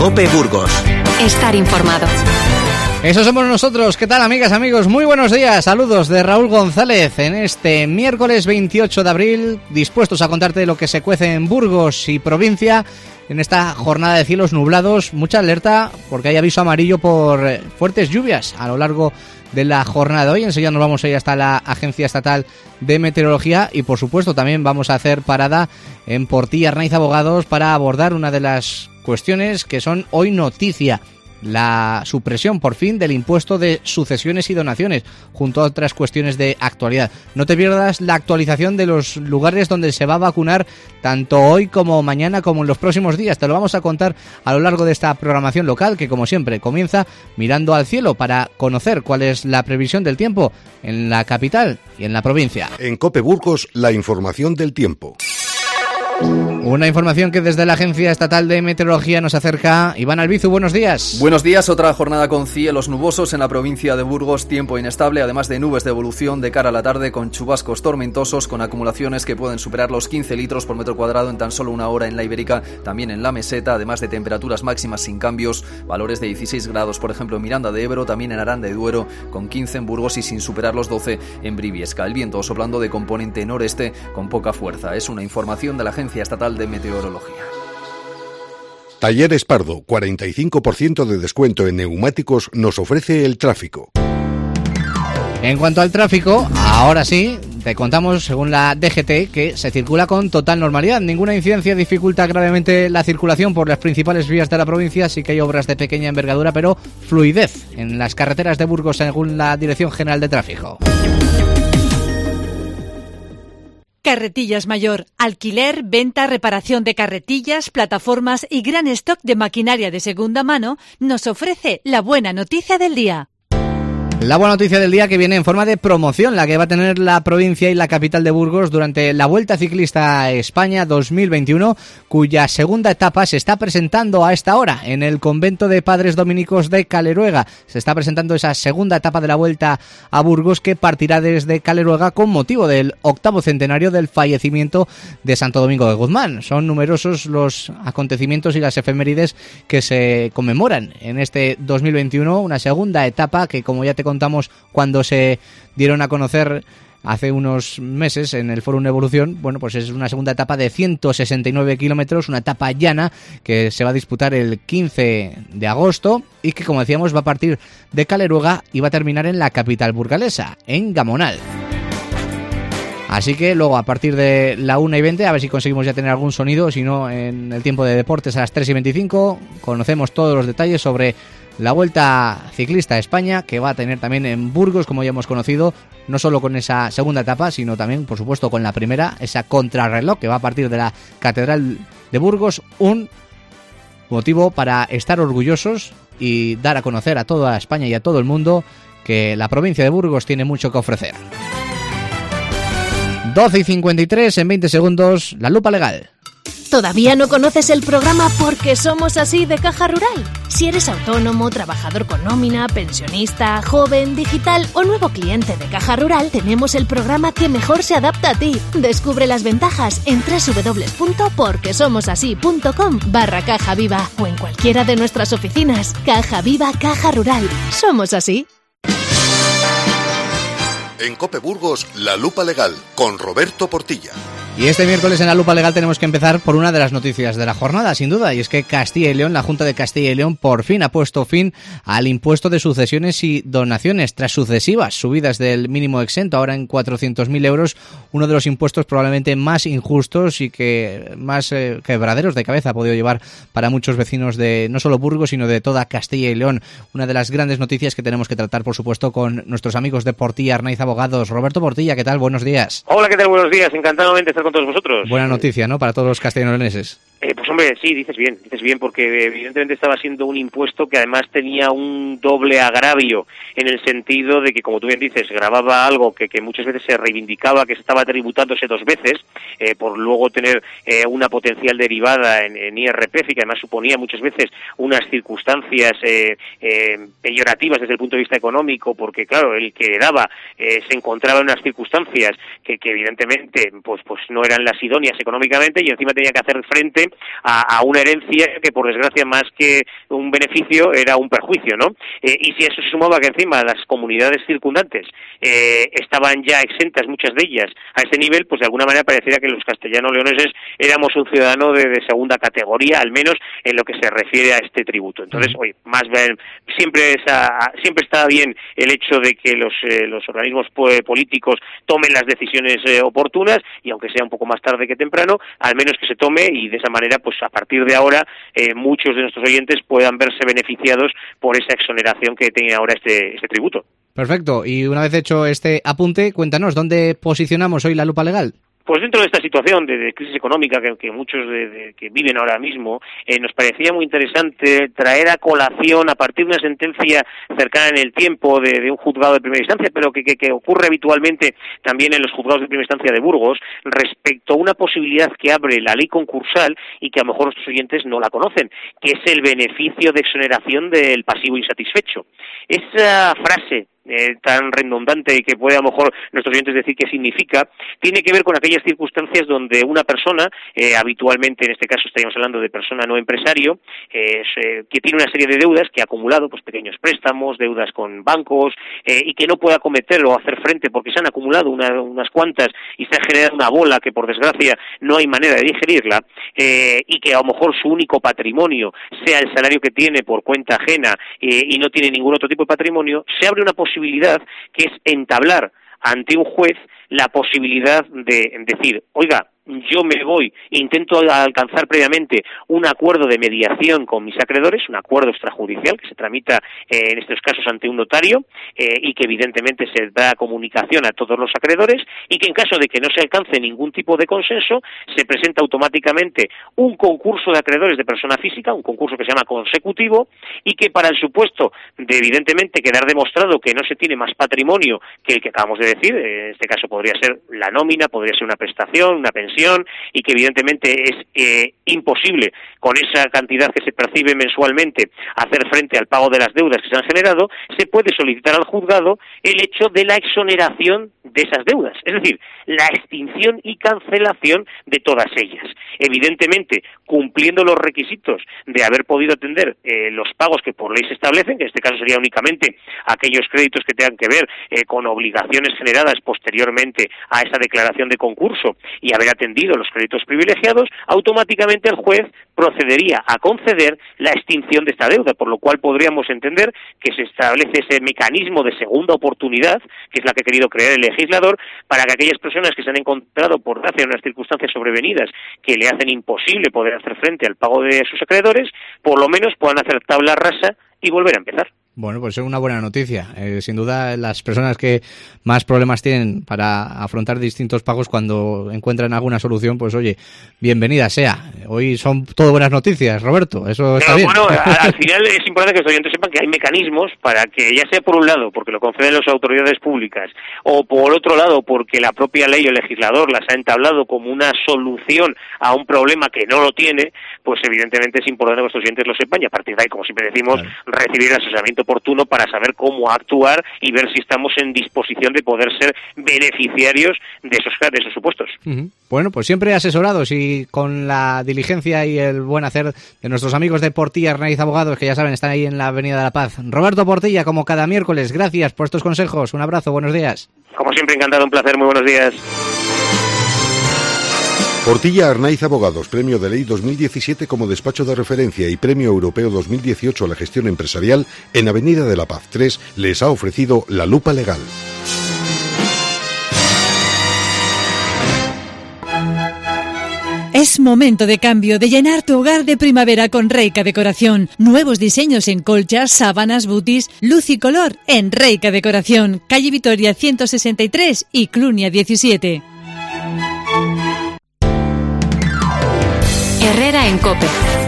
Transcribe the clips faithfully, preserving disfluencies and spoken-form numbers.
COPE Burgos. Estar informado. Eso somos nosotros. ¿Qué tal, amigas, amigos? Muy buenos días. Saludos de Raúl González en este miércoles veintiocho de abril, dispuestos a contarte lo que se cuece en Burgos y provincia en esta jornada de cielos nublados. Mucha alerta porque hay aviso amarillo por fuertes lluvias a lo largo de la jornada de hoy. Enseguida nos vamos a ir hasta la Agencia Estatal de Meteorología y, por supuesto, también vamos a hacer parada en Portilla Arnaiz Abogados para abordar una de las cuestiones que son hoy noticia: la supresión por fin del impuesto de sucesiones y donaciones, junto a otras cuestiones de actualidad. No te pierdas la actualización de los lugares donde se va a vacunar tanto hoy como mañana como en los próximos días. Te lo vamos a contar a lo largo de esta programación local que, como siempre, comienza mirando al cielo para conocer cuál es la previsión del tiempo en la capital y en la provincia. En COPE Burgos, la información del tiempo. Una información que desde la Agencia Estatal de Meteorología nos acerca Iván Albizu. Buenos días. Buenos días. Otra jornada con cielos nubosos en la provincia de Burgos, tiempo inestable, además de nubes de evolución de cara a la tarde con chubascos tormentosos, con acumulaciones que pueden superar los quince litros por metro cuadrado en tan solo una hora en la Ibérica, también en la Meseta, además de temperaturas máximas sin cambios, valores de dieciséis grados, por ejemplo, en Miranda de Ebro, también en Aranda de Duero, con quince en Burgos y sin superar los doce en Briviesca. El viento soplando de componente noreste con poca fuerza. Es una información de la Agencia Estatal de Meteorología. Talleres Pardo, cuarenta y cinco por ciento de descuento en neumáticos nos ofrece el tráfico. En cuanto al tráfico, ahora sí, te contamos, según la D G T, que se circula con total normalidad. Ninguna incidencia dificulta gravemente la circulación por las principales vías de la provincia. Sí que hay obras de pequeña envergadura, pero fluidez en las carreteras de Burgos, según la Dirección General de Tráfico. Carretillas Mayor, alquiler, venta, reparación de carretillas, plataformas y gran stock de maquinaria de segunda mano, nos ofrece la buena noticia del día. La buena noticia del día que viene en forma de promoción, la que va a tener la provincia y la capital de Burgos durante la Vuelta Ciclista a España dos mil veintiuno, cuya segunda etapa se está presentando a esta hora en el convento de Padres Dominicos de Caleruega. Se está presentando esa segunda etapa de la Vuelta a Burgos, que partirá desde Caleruega con motivo del octavo centenario del fallecimiento de Santo Domingo de Guzmán. Son numerosos los acontecimientos y las efemérides que se conmemoran en este dos mil veintiuno, una segunda etapa que, como ya te contamos cuando se dieron a conocer hace unos meses en el Fórum Evolución, bueno, pues es una segunda etapa de ciento sesenta y nueve kilómetros, una etapa llana que se va a disputar el quince de agosto y que, como decíamos, va a partir de Caleruega y va a terminar en la capital burgalesa, en Gamonal. Así que luego, a partir de la una y veinte, a ver si conseguimos ya tener algún sonido, si no, en el tiempo de deportes a las tres y veinticinco, conocemos todos los detalles sobre la Vuelta Ciclista a España, que va a tener también en Burgos, como ya hemos conocido, no solo con esa segunda etapa, sino también, por supuesto, con la primera, esa contrarreloj que va a partir de la Catedral de Burgos, un motivo para estar orgullosos y dar a conocer a toda España y a todo el mundo que la provincia de Burgos tiene mucho que ofrecer. doce y cincuenta y tres, en veinte segundos, la lupa legal. ¿Todavía no conoces el programa Porque Somos Así de Caja Rural? Si eres autónomo, trabajador con nómina, pensionista, joven, digital o nuevo cliente de Caja Rural, tenemos el programa que mejor se adapta a ti. Descubre las ventajas en www.porquesomosasí.com barra Caja Viva o en cualquiera de nuestras oficinas. Caja Viva, Caja Rural. Somos así. En COPE Burgos, la lupa legal, con Roberto Portilla. Y este miércoles en la lupa legal tenemos que empezar por una de las noticias de la jornada, sin duda, y es que Castilla y León, la Junta de Castilla y León, por fin ha puesto fin al impuesto de sucesiones y donaciones tras sucesivas subidas del mínimo exento, ahora en cuatrocientos mil euros, uno de los impuestos probablemente más injustos y que más eh, quebraderos de cabeza ha podido llevar para muchos vecinos de no solo Burgos, sino de toda Castilla y León. Una de las grandes noticias que tenemos que tratar, por supuesto, con nuestros amigos de Portilla Arnaiz Abogados. Roberto Portilla, ¿qué tal? Buenos días. Hola, ¿qué tal? Buenos días. Encantado de estar con todos vosotros. Buena noticia, ¿no?, para todos los castellanoleneses. Eh, pues hombre, sí, dices bien, dices bien, porque evidentemente estaba siendo un impuesto que además tenía un doble agravio, en el sentido de que, como tú bien dices, grababa algo que, que muchas veces se reivindicaba que se estaba tributándose dos veces, eh, por luego tener eh, una potencial derivada en, en I R P F, y que además suponía muchas veces unas circunstancias eh, eh, peyorativas desde el punto de vista económico, porque claro, el que daba eh, se encontraba en unas circunstancias que, que evidentemente pues, pues no eran las idóneas económicamente, y encima tenía que hacer frente a, a una herencia que, por desgracia, más que un beneficio, era un perjuicio, ¿no? Eh, y si eso se sumaba que encima las comunidades circundantes eh, estaban ya exentas, muchas de ellas, a ese nivel, pues de alguna manera pareciera que los castellano-leoneses éramos un ciudadano de, de segunda categoría, al menos en lo que se refiere a este tributo. Entonces, oye, más bien, siempre, esa, siempre está bien el hecho de que los, eh, los organismos políticos tomen las decisiones eh, oportunas, y aunque sea un poco más tarde que temprano, al menos que se tome, y de esa manera, pues a partir de ahora, eh, muchos de nuestros oyentes puedan verse beneficiados por esa exoneración que tiene ahora este, este tributo. Perfecto. Y una vez hecho este apunte, cuéntanos, ¿dónde posicionamos hoy la lupa legal? Pues dentro de esta situación de, de crisis económica que, que muchos de, de, que viven ahora mismo, eh, nos parecía muy interesante traer a colación, a partir de una sentencia cercana en el tiempo de, de un juzgado de primera instancia, pero que, que, que ocurre habitualmente también en los juzgados de primera instancia de Burgos, respecto a una posibilidad que abre la ley concursal y que a lo mejor nuestros oyentes no la conocen, que es el beneficio de exoneración del pasivo insatisfecho. Esa frase Eh, tan redundante y que puede a lo mejor nuestros oyentes decir qué significa, tiene que ver con aquellas circunstancias donde una persona, eh, habitualmente en este caso estaríamos hablando de persona no empresario, eh, se, que tiene una serie de deudas que ha acumulado, pues pequeños préstamos, deudas con bancos, eh, y que no puede acometer o hacer frente porque se han acumulado una, unas cuantas y se ha generado una bola que por desgracia no hay manera de digerirla, eh, y que a lo mejor su único patrimonio sea el salario que tiene por cuenta ajena, eh, y no tiene ningún otro tipo de patrimonio, se abre una posibilidad posibilidad que es entablar ante un juez la posibilidad de decir, oiga, yo me voy, intento alcanzar previamente un acuerdo de mediación con mis acreedores, un acuerdo extrajudicial que se tramita eh, en estos casos ante un notario, eh, y que evidentemente se da comunicación a todos los acreedores, y que en caso de que no se alcance ningún tipo de consenso, se presenta automáticamente un concurso de acreedores de persona física, un concurso que se llama consecutivo, y que para el supuesto de evidentemente quedar demostrado que no se tiene más patrimonio que el que acabamos de decir, en este caso podría ser la nómina, podría ser una prestación, una pensión, y que evidentemente es eh, imposible con esa cantidad que se percibe mensualmente hacer frente al pago de las deudas que se han generado, se puede solicitar al juzgado el hecho de la exoneración de esas deudas, es decir, la extinción y cancelación de todas ellas. Evidentemente, cumpliendo los requisitos de haber podido atender eh, los pagos que por ley se establecen, que en este caso sería únicamente aquellos créditos que tengan que ver eh, con obligaciones generadas posteriormente a esa declaración de concurso y haber atendido los créditos privilegiados, automáticamente el juez procedería a conceder la extinción de esta deuda, por lo cual podríamos entender que se establece ese mecanismo de segunda oportunidad, que es la que ha querido crear el legislador, para que aquellas personas que se han encontrado por gracia en unas circunstancias sobrevenidas que le hacen imposible poder hacer frente al pago de sus acreedores, por lo menos puedan hacer tabla rasa y volver a empezar. Bueno, pues es una buena noticia. Eh, sin duda, las personas que más problemas tienen para afrontar distintos pagos, cuando encuentran alguna solución, pues oye, bienvenida sea. Hoy son todo buenas noticias, Roberto, eso está Pero, bien. Bueno, al final es importante que los oyentes sepan que hay mecanismos para que, ya sea por un lado porque lo conceden las autoridades públicas, o por otro lado porque la propia ley o el legislador las ha entablado como una solución a un problema que no lo tiene, pues evidentemente es importante que los oyentes lo sepan, y a partir de ahí, como siempre decimos, claro, recibir el asesoramiento oportuno para saber cómo actuar y ver si estamos en disposición de poder ser beneficiarios de esos, de esos supuestos. Uh-huh. Bueno, pues siempre asesorados y con la diligencia y el buen hacer de nuestros amigos de Portilla Arnaiz Abogados, que ya saben, están ahí en la Avenida de la Paz. Roberto Portilla, como cada miércoles, gracias por estos consejos. Un abrazo, buenos días. Como siempre, encantado, un placer, muy buenos días. Portilla Arnaiz Abogados, Premio de Ley dos mil diecisiete como despacho de referencia y Premio Europeo dos mil dieciocho a la gestión empresarial, en Avenida de la Paz tres, les ha ofrecido la lupa legal. Es momento de cambio, de llenar tu hogar de primavera con Reica Decoración. Nuevos diseños en colchas, sábanas, butis, luz y color en Reica Decoración. Calle Vitoria ciento sesenta y tres y Clunia diecisiete. Herrera en COPE.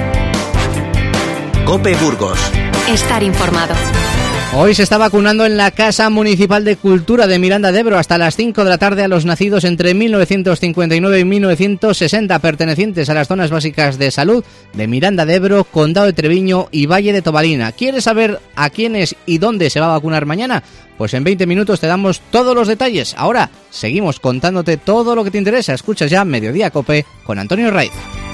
COPE Burgos. Estar informado. Hoy se está vacunando en la Casa Municipal de Cultura de Miranda de Ebro hasta las cinco de la tarde a los nacidos entre mil novecientos cincuenta y nueve y mil novecientos sesenta, pertenecientes a las zonas básicas de salud de Miranda de Ebro, Condado de Treviño y Valle de Tobalina. ¿Quieres saber a quiénes y dónde se va a vacunar mañana? Pues en veinte minutos te damos todos los detalles. Ahora seguimos contándote todo lo que te interesa. Escuchas ya Mediodía Cope con Antonio Raiz.